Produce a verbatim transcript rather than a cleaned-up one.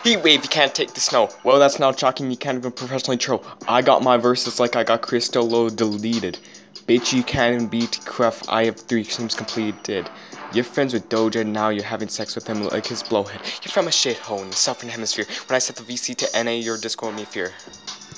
Heat wave, you can't take the snow. Well, that's not shocking, you can't even professionally troll. I got my verses like I got Cristolo deleted. Bitch, you can't even beat Cruff, I have three streams completed. You're friends with Doja, now you're having sex with him like his blowhead. You're from a shithole in the southern hemisphere. When I set the V C to N A, your Discord me fear.